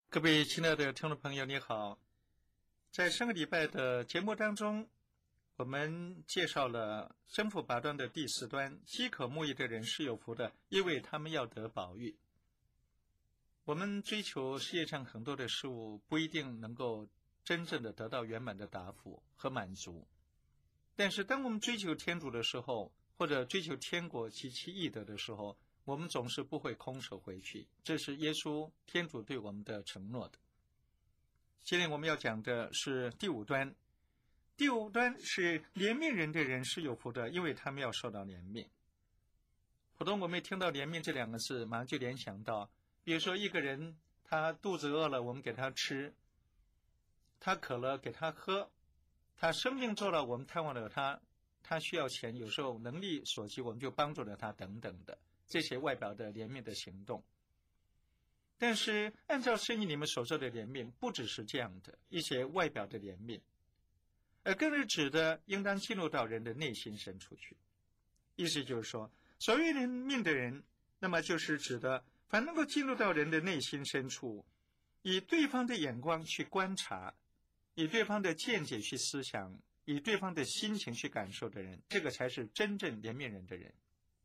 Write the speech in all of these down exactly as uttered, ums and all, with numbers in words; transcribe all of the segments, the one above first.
各位亲爱的听众朋友，你好。在上个礼拜的节目当中，我们介绍了生父八端的第四端，饥渴慕义的人是有福的，因为他们要得宝玉。我们追求世界上很多的事物，不一定能够真正的得到圆满的答复和满足。但是当我们追求天主的时候，或者追求天国及其义德的时候，我们总是不会空手回去，这是耶稣天主对我们的承诺的。今天我们要讲的是第五端。第五端是怜悯人的人是有福的，因为他们要受到怜悯。普通我们听到怜悯这两个字，马上就联想到，比如说一个人他肚子饿了，我们给他吃；他渴了给他喝；他生病做了，我们探望了他；他需要钱，有时候能力所及，我们就帮助了他，等等的。这些外表的怜悯的行动。但是按照圣经里面所说的怜悯，不只是这样的一些外表的怜悯，而更是指的应当进入到人的内心深处去。意思就是说，所谓怜悯的人，那么就是指的凡能够进入到人的内心深处，以对方的眼光去观察，以对方的见解去思想，以对方的心情去感受的人，这个才是真正怜悯人的人。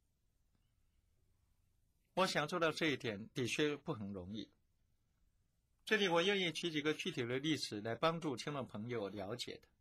我想做到这一点的确不很容易。这里我愿意举几个具体的例子来帮助听众朋友了解的。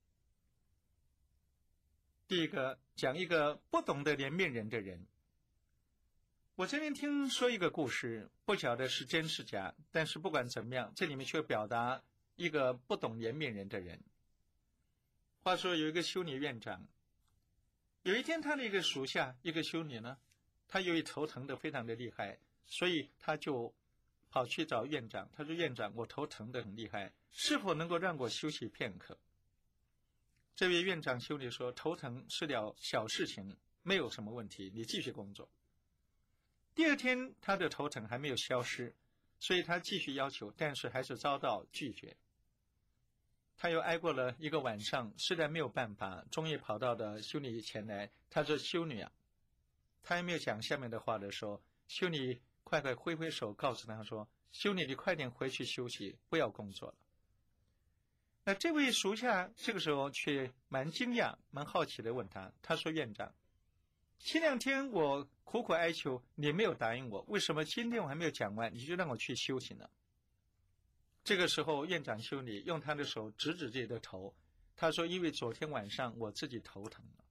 第一个，讲一个不懂得怜悯人的人。我曾经听说一个故事，不晓得是真是假，但是不管怎么样，这里面却表达一个不懂怜悯人的人。话说有一个修女院长，有一天他的一个属下，一个修女呢，他由于头疼的非常的厉害，所以他就跑去找院长。他说：院长，我头疼的很厉害，是否能够让我休息片刻？这位院长修女说：头疼是了小事情，没有什么问题，你继续工作。第二天他的头疼还没有消失，所以他继续要求，但是还是遭到拒绝。他又挨过了一个晚上，实在没有办法，终于跑到了修女前来。他说：修女啊，他还没有讲下面的话的时候，修女快快挥挥手告诉他说：修女，你快点回去休息，不要工作了。那这位属下这个时候却蛮惊讶蛮好奇的问他，他说：院长，前两天我苦苦哀求你没有答应我，为什么今天我还没有讲完你就让我去休息呢？这个时候院长修女用他的手指指自己的头，他说：因为昨天晚上我自己头疼了。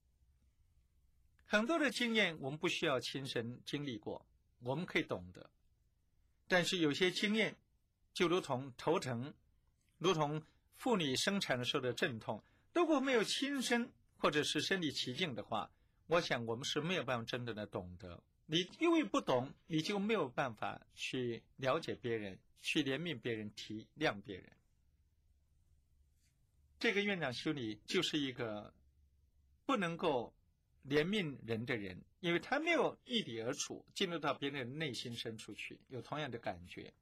很多的经验我们不需要亲身经历过，我们可以懂得，但是有些经验就如同头疼，如同妇女生产的时候的阵痛，如果没有亲身或者是身临其境的话，我想我们是没有办法真正的懂得。你因为不懂，你就没有办法去了解别人，去怜悯别人，体谅别人。这个院长修女就是一个不能够怜悯人的人，因为他没有异地而处，进入到别人的内心深处去，有同样的感觉。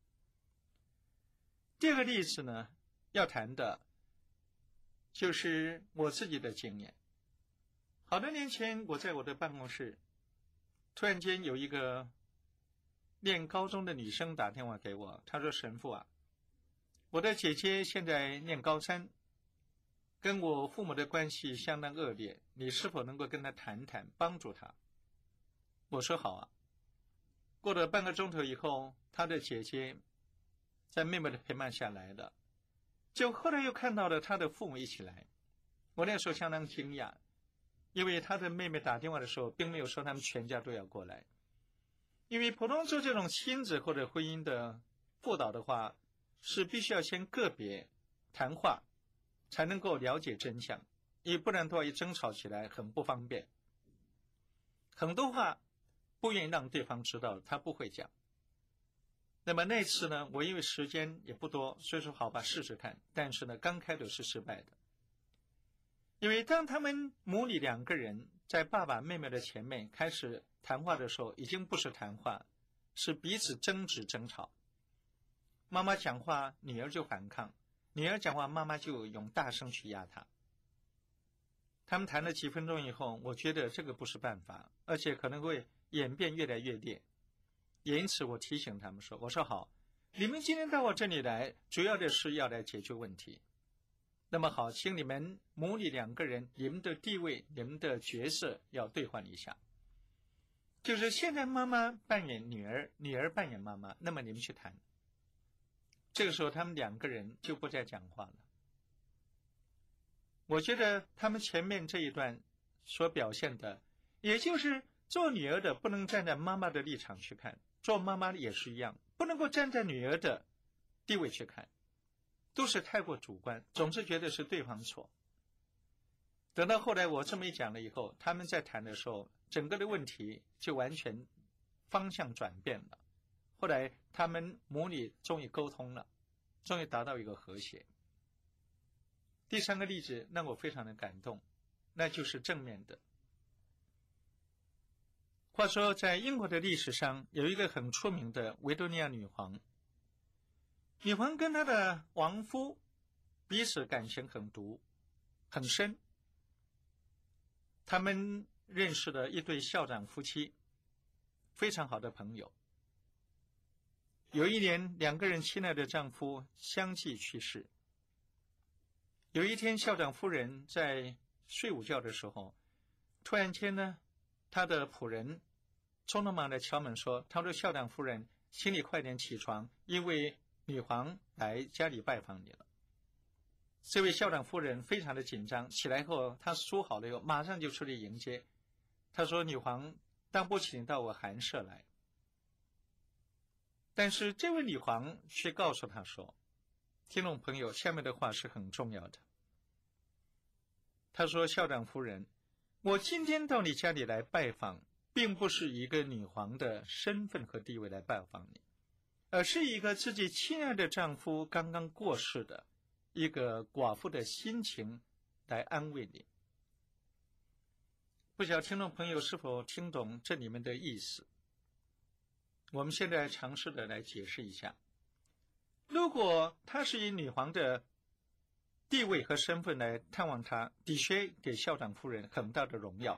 第二个例子呢，要谈的就是我自己的经验。好多年前，我在我的办公室，突然间有一个念高中的女生打电话给我，她说：神父啊，我的姐姐现在念高三，跟我父母的关系相当恶劣，你是否能够跟她谈谈，帮助她？我说好啊。过了半个钟头以后，她的姐姐在妹妹的陪伴下来了，就后来又看到了她的父母一起来。我那时候相当惊讶，因为她的妹妹打电话的时候并没有说他们全家都要过来，因为普通做这种亲子或者婚姻的辅导的话，是必须要先个别谈话才能够了解真相，因为不然的话一争吵起来很不方便，很多话不愿意让对方知道，他不会讲。那么那次呢，我因为时间也不多，所以说好吧，试试看。但是呢，刚开始是失败的，因为当他们母女两个人在爸爸妹妹的前面开始谈话的时候，已经不是谈话，是彼此争执争吵。妈妈讲话，女儿就反抗；女儿讲话，妈妈就用大声去压她。他们谈了几分钟以后，我觉得这个不是办法，而且可能会演变越来越烈。也因此我提醒他们说，我说好， 你们今天到我这里来，主要的是要来解决问题。那么好，请你们母女两个人，你们的地位、你们的角色要兑换一下。就是现在妈妈扮演女儿，女儿扮演妈妈，那么你们去谈。这个时候他们两个人就不再讲话了。我觉得他们前面这一段所表现的，也就是做女儿的不能站在妈妈的立场去看，做妈妈的也是一样，不能够站在女儿的地位去看，都是太过主观，总是觉得是对方错。等到后来我这么一讲了以后，他们在谈的时候，整个的问题就完全方向转变了。后来他们母女终于沟通了，终于达到一个和谐。第三个例子让我非常的感动，那就是正面的。话说在英国的历史上有一个很出名的维多利亚女皇，女皇跟她的王夫彼此感情很笃很深，他们认识了一对校长夫妻，非常好的朋友。有一年，两个人亲爱的丈夫相继去世。有一天，校长夫人在睡午觉的时候，突然间呢，她的仆人匆匆忙的敲门说：“他说校长夫人，请你快点起床，因为女皇来家里拜访你了。”这位校长夫人非常的紧张，起来后，她梳好了以后，马上就出来迎接。她说：“女皇当不起你到我寒舍来。”但是这位女皇却告诉她说：“听众朋友，下面的话是很重要的。”她说：“校长夫人，我今天到你家里来拜访，并不是一个女皇的身份和地位来拜访你，而是一个自己亲爱的丈夫刚刚过世的一个寡妇的心情来安慰你。”不晓得听众朋友是否听懂这里面的意思？我们现在尝试的来解释一下。如果她是以女皇的地位和身份来探望她，的确给校长夫人很大的荣耀，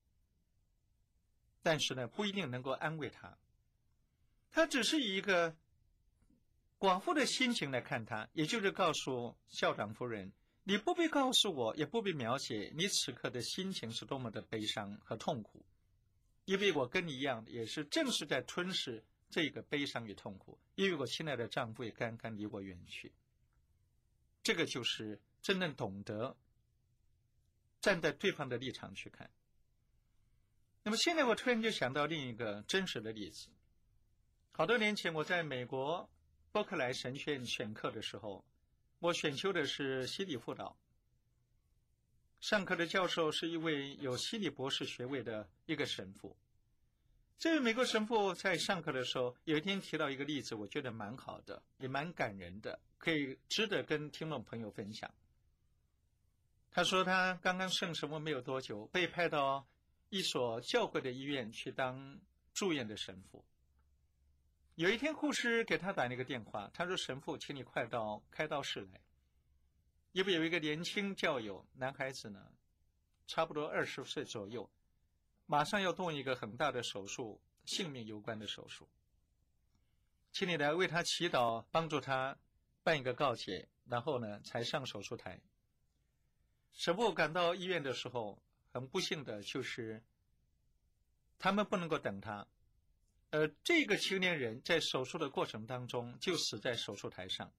但是呢，不一定能够安慰她。她只是以一个寡妇的心情来看她，也就是告诉校长夫人，你不必告诉我，也不必描写你此刻的心情是多么的悲伤和痛苦，因为我跟你一样，也是正是在吞噬这个悲伤与痛苦，因为我亲爱的丈夫也刚刚离我远去。这个就是真正懂得站在对方的立场去看。那么现在我突然就想到另一个真实的例子。好多年前我在美国伯克莱神学院选课的时候，我选修的是心理辅导，上课的教授是一位有心理博士学位的一个神父。这位美国神父在上课的时候，有一天提到一个例子，我觉得蛮好的，也蛮感人的，可以值得跟听众朋友分享。他说他刚刚圣什么没有多久，被派到一所教会的医院去当住院的神父。有一天护士给他打了一个电话，他说：“神父，请你快到开刀室来。”因为有一个年轻教友，男孩子呢，差不多二十岁左右，马上要动一个很大的手术，性命攸关的手术，请你来为他祈祷，帮助他办一个告解，然后呢才上手术台。神父赶到医院的时候，很不幸的就是他们不能够等他，而这个青年人在手术的过程当中就死在手术台上。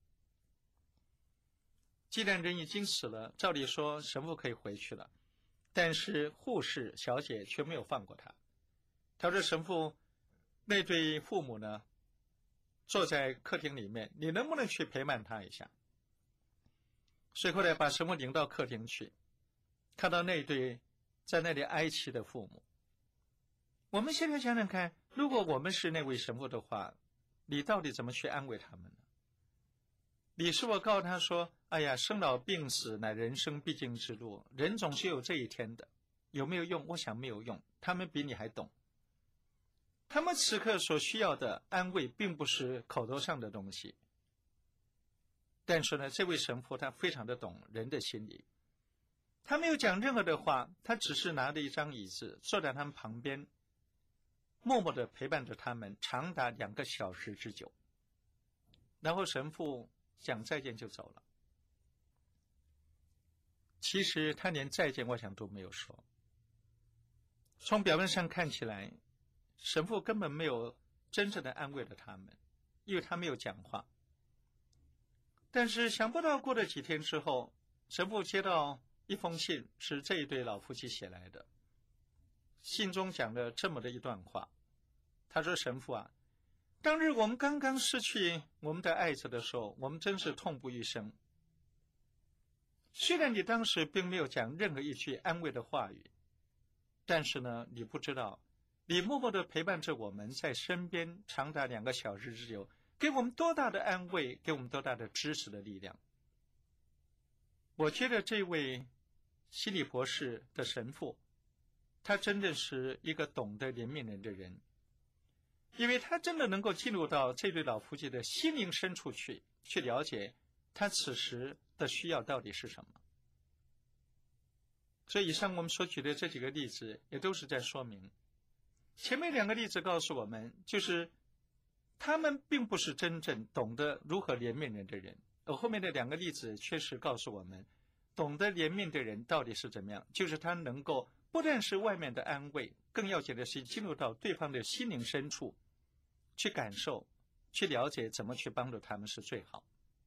既然人已经死了，照理说神父可以回去了，但是护士小姐却没有放过他。他说：“神父，那对父母呢，坐在客厅里面，你能不能去陪伴他一下？”所以后来把神父领到客厅去，看到那对在那里哀泣的父母。我们现在想想看，如果我们是那位神父的话，你到底怎么去安慰他们呢？你是否告诉他说：“哎呀，生老病死乃人生必经之路，人总是有这一天的。”有没有用？我想没有用，他们比你还懂。他们此刻所需要的安慰并不是口头上的东西，但是呢，这位神父他非常的懂人的心理，他没有讲任何的话，他只是拿着一张椅子坐在他们旁边，默默地陪伴着他们长达两个小时之久。 然后神父讲再见就走了。其实他连再见我想都没有说。从表面上看起来，神父根本没有真正的安慰了他们，因为他没有讲话。但是想不到过了几天之后，神父接到一封信，是这一对老夫妻写来的。信中讲了这么的一段话，他说：神父啊，当日我们刚刚失去我们的爱子的时候，我们真是痛不欲生。虽然你当时并没有讲任何一句安慰的话语，但是呢，你不知道，你默默地陪伴着我们在身边长达两个小时之久，给我们多大的安慰，给我们多大的支持的力量。我觉得这位西里博士的神父，他真的是一个懂得怜悯人的人，因为他真的能够进入到这对老夫妻的心灵深处去，去了解他此时的需要到底是什么。所以以上我们所举的这几个例子也都是在说明，前面两个例子告诉我们，就是他们并不是真正懂得如何怜悯人的人，而后面的两个例子确实告诉我们，懂得怜悯的人到底是怎么样，就是他能够不但是外面的安慰，更要紧的是进入到对方的心灵深处去感受，去了解怎么去帮助他们是最好。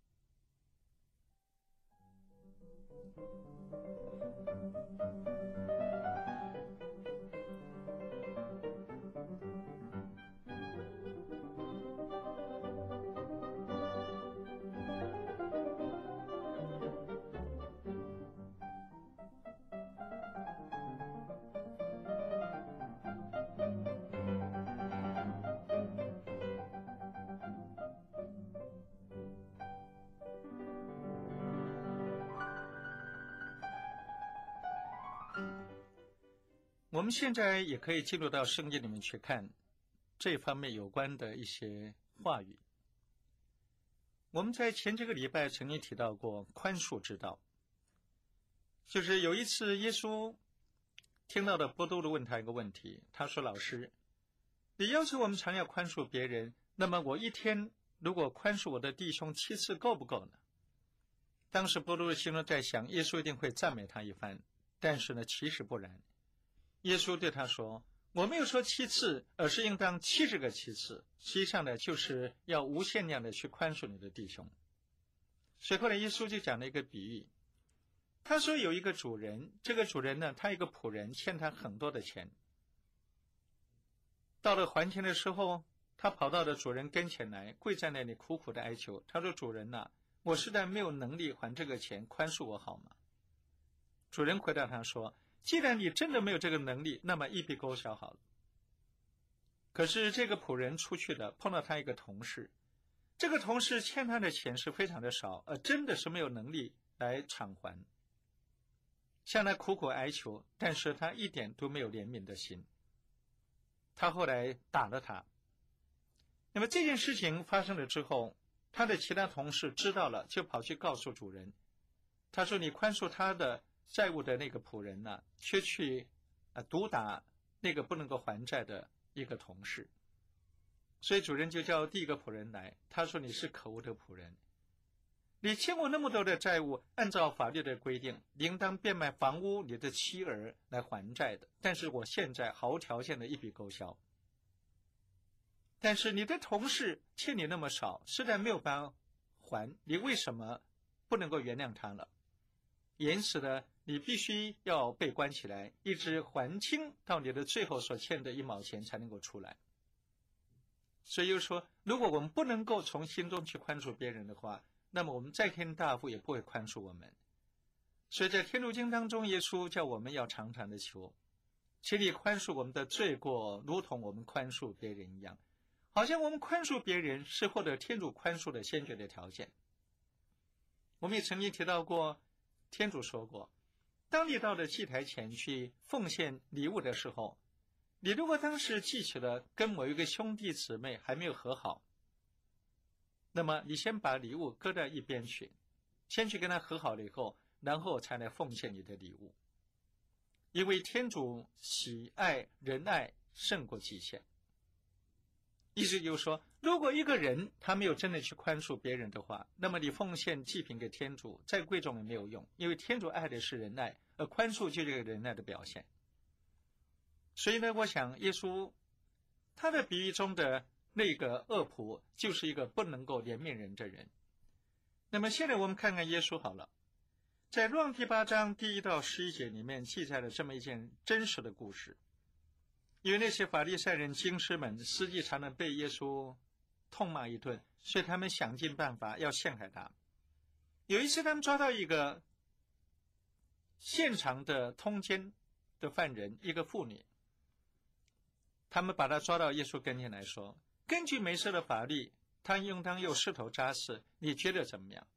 我们现在也可以进入到圣经里面去看这方面有关的一些话语。我们在前这个礼拜曾经提到过宽恕之道，就是有一次耶稣听到的波多禄问他一个问题，他说：老师，你要求我们常要宽恕别人，那么我一天如果宽恕我的弟兄七次够不够呢？当时波多禄心中在想，耶稣一定会赞美他一番，但是呢，其实不然。耶稣对他说：我没有说七次，而是应当七十个七次。实际上呢，就是要无限量的去宽恕你的弟兄。所以后来耶稣就讲了一个比喻，他说有一个主人，这个主人呢，他一个仆人欠他很多的钱，到了还钱的时候，他跑到了主人跟前来，跪在那里苦苦的哀求。他说：主人啊，我实在没有能力还这个钱，宽恕我好吗？主人回答他说：既然你真的没有这个能力，那么一笔勾销好了。可是这个仆人出去了，碰到他一个同事，这个同事欠他的钱是非常的少，而真的是没有能力来偿还，向他苦苦哀求，但是他一点都没有怜悯的心。他后来打了他。那么这件事情发生了之后，他的其他同事知道了，就跑去告诉主人。他说：你宽恕他的债务的那个仆人呢、啊，却去啊毒打那个不能够还债的一个同事。所以主人就叫第一个仆人来，他说：你是可恶的仆人，你欠我那么多的债务，按照法律的规定，应当变卖房屋、你的妻儿来还债的，但是我现在毫无条件的一笔勾销。但是你的同事欠你那么少，实在没有办法还，你为什么不能够原谅他了？因此呢，你必须要被关起来，一直还清到你的最后所欠的一毛钱才能够出来。所以就说，如果我们不能够从心中去宽恕别人的话，那么我们在天大父也不会宽恕我们。所以在天主经当中，耶稣叫我们要常常的求，请你宽恕我们的罪过，如同我们宽恕别人一样。好像我们宽恕别人是获得天主宽恕的先决的条件。我们也曾经提到过，天主说过，当你到了祭台前去奉献礼物的时候，你如果当时记起了跟某一个兄弟姊妹还没有和好，那么你先把礼物搁在一边去，先去跟他和好了以后，然后才来奉献你的礼物。因为天主喜爱仁爱胜过祭献。 意思就是说，如果一个人他没有真的去宽恕别人的话，那么你奉献祭品给天主再贵重也没有用，因为天主爱的是仁爱，而宽恕就是这个仁爱的表现。所以呢，我想耶稣他的比喻中的那个恶仆就是一个不能够怜悯人的人。那么现在我们看看耶稣好了，在若望第八章第一到十一节里面记载了这么一件真实的故事。因为那些法利赛人经师们实际常常被耶稣痛骂一顿，所以他们想尽办法要陷害他。有一次他们抓到一个现场的通奸的犯人，一个妇女，他们把他抓到耶稣跟前来说，根据梅瑟的法律，他应当用石头扎死，你觉得怎么样？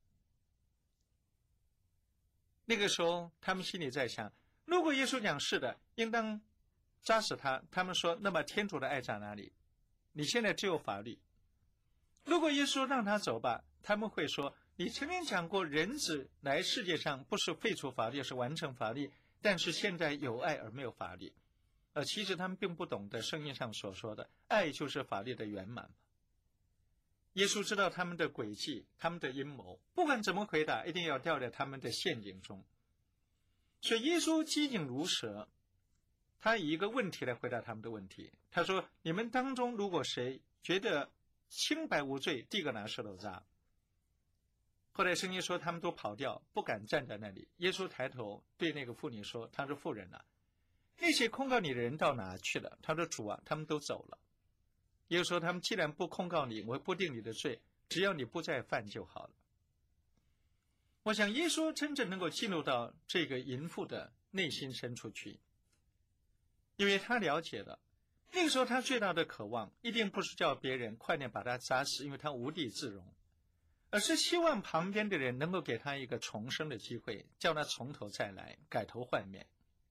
那个时候他们心里在想，如果耶稣讲是的，应当扎死他，他们说，那么天主的爱在哪里？你现在只有法律。如果耶稣让他走吧，他们会说，你曾经讲过人子来世界上不是废除法律，是完成法律，但是现在有爱而没有法律。而其实他们并不懂得圣经上所说的爱就是法律的圆满。耶稣知道他们的诡计，他们的阴谋，不管怎么回答，一定要掉在他们的陷阱中。所以耶稣机警如蛇，他以一个问题来回答他们的问题。他说，你们当中如果谁觉得清白无罪，第一个拿石头砸。后来圣经说他们都跑掉，不敢站在那里。耶稣抬头对那个妇女说，他说，妇人啊，那些控告你的人到哪去了？他说，主啊，他们都走了。耶稣说，他们既然不控告你，我不定你的罪，只要你不再犯就好了。我想耶稣真正能够进入到这个淫妇的内心深处去，因为他了解了，那个时候他最大的渴望一定不是叫别人快点把他砸死，因为他无地自容，而是希望旁边的人能够给他一个重生的机会，叫他从头再来，改头换面。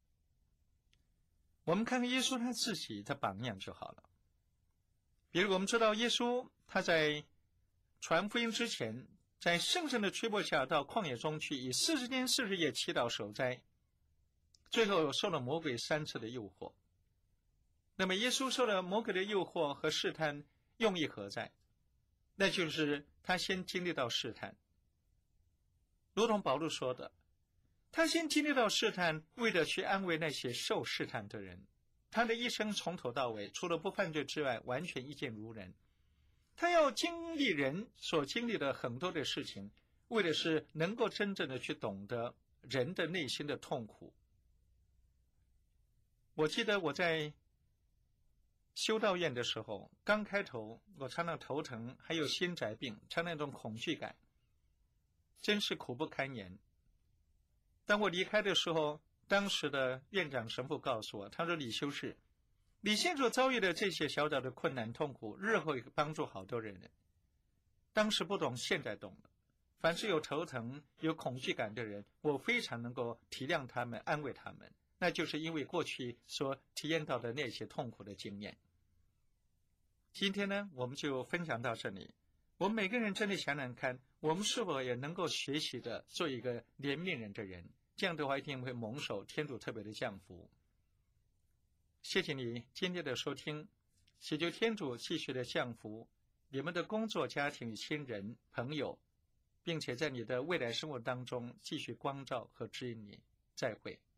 我们看看耶稣他自己的榜样就好了。比如我们知道耶稣他在传福音之前，在圣神的吹拂下到旷野中去，以四十天四十夜祈祷守斋，最后受了魔鬼三次的诱惑。那么耶稣受了魔鬼的诱惑和试探用意何在？那就是他先经历到试探，如同保罗说的，他先经历到试探，为了去安慰那些受试探的人。他的一生从头到尾，除了不犯罪之外，完全一见如人。他要经历人所经历的很多的事情，为的是能够真正的去懂得人的内心的痛苦。我记得我在修道院的时候，刚开头我常常头疼，还有心宅病，常那种恐惧感，真是苦不堪言。当我离开的时候，当时的院长神父告诉我，他说，李修士，你现所遭遇的这些小小的困难痛苦，日后会帮助好多人。当时不懂，现在懂了。凡是有头疼有恐惧感的人，我非常能够体谅他们，安慰他们，那就是因为过去所体验到的那些痛苦的经验。今天呢，我们就分享到这里。我们每个人真的想想看，我们是否也能够学习的做一个怜悯人的人，这样的话一定会蒙受天主特别的降福。谢谢你今天的收听，祈求天主继续的降福你们的工作、家庭、亲人、朋友，并且在你的未来生活当中继续光照和指引你。再会。